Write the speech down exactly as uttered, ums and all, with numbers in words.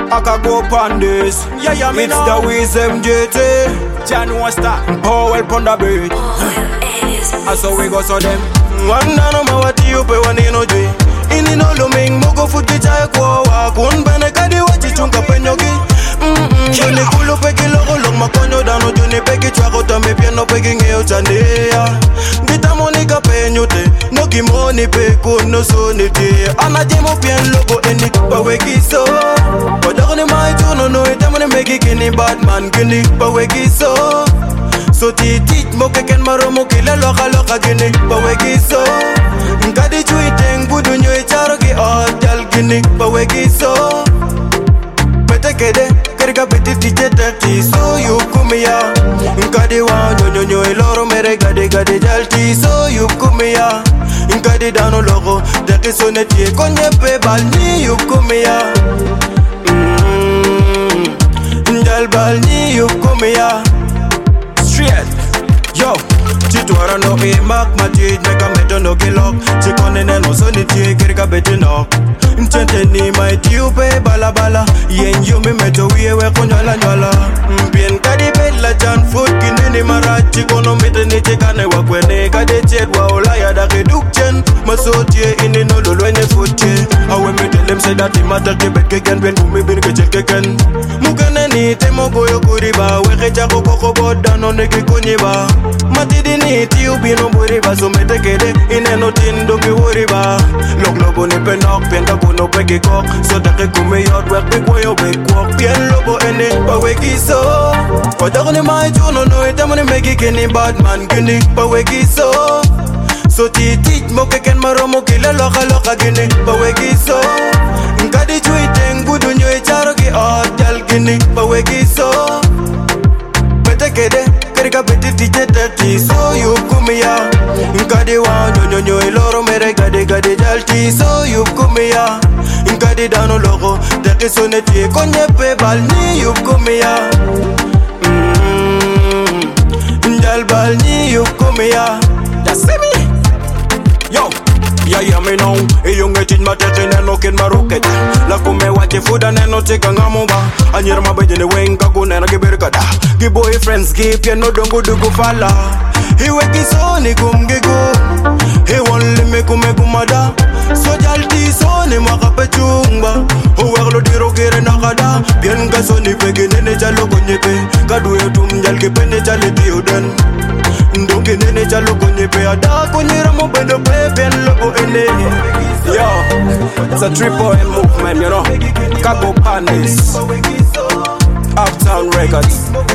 I can go on this. Yeah, yeah, me It's know. the Wiz M J T. John what's that? Powell pon the beat. I saw we go so them. One nano mawati upe wanino jwe. Ini no luming mogo futi chai kwa wakun bene kadi wachi chunga penyogi. Mm-mm, juni kulu peki logo long makonyo dano juni peki chwako tame piano peki ngeo chandea. Gita monika penyote, no kimoni peku no sonite. Ana jemo pien logo eni pa weki so. Kodako ni mai chuno no itamone meki kini Batman kini pa weki so. So ti tit mo keken maro mo kila loka loka gini pa weki so. Nkadi chui teng budu nyo icharo ki hotel gini pa weki so. Pete kede kerga peti tije terti so you kumia. Nkadi wa nyo nyo nyo iloro mere gade gade jalti so you kumia. Nkadi dano logo deki so netie konye pe bal ni you kumia. Mmm Njal bal ni you kumia. Straight, yo. Chitwara no e mak matij meka meto no kilok. Chikone neno soni tie kirika beti nok. Nchente ni mai tiupe bala bala. Yen yo mi meto wiye we konjala njala. Mbien kadi bela jan food kinini mara. Chikono mite ni chikane wakwene. Kade ched wa olaya dake dukchen. Masotie ini no lulwenye futye. Awe metelem se dati mata kebet keken. Ben kumi bin kechel keken. Mukene ni temo goyo kuriba. Weke chako koko boda no negi konyiba. Matidi ni tiu bino buriba. So mete kede ine no tindo ki wuriba. Lok lobo ni penok penka kuno peki kok. So take kume yot wek pek woyo bek wok. Pien lobo ene pa weki so. Kodako ni mai chuno no itamo ni meki kini Batman kini pa weki so. So ti tit mo keken maro mo kila loka loka gini pa weki so. Nkadi chui teng budu nyo icharo ki hotel gini pa weki so. Pete kede kerga peti tije terti so you kumia. Nkadi wa nyo nyo nyo iloro mere gade gade jalti so you kumia. Nkadi dano logo deki so netie konye pe bal ni you kumia. Mmm Njal bal ni you kumia. Ya see me? Yo, yeah, yeah, me now. E young etin ma tete neno ken ma rocket. La kume wache fuda neno cheka ngamuba. Anyira ma beje ne wenga kunena kibirkada. Gi boyfriends gi pia no dongo dugu fala. He weki so ni kumgigu. He won't me kume kumada. So jalti so ni makape chungba. Ho waglo diro kere nakada. Bien ka so ni pegi nene chalo konyepe. Kadu yotum jal ke pene chale tiuden. Ndoke nene chalo konyepe ada konyera mo bendo pepe lobo ene. Yo, it's a triple M movement, you know. Kago Panis, Uptown Records.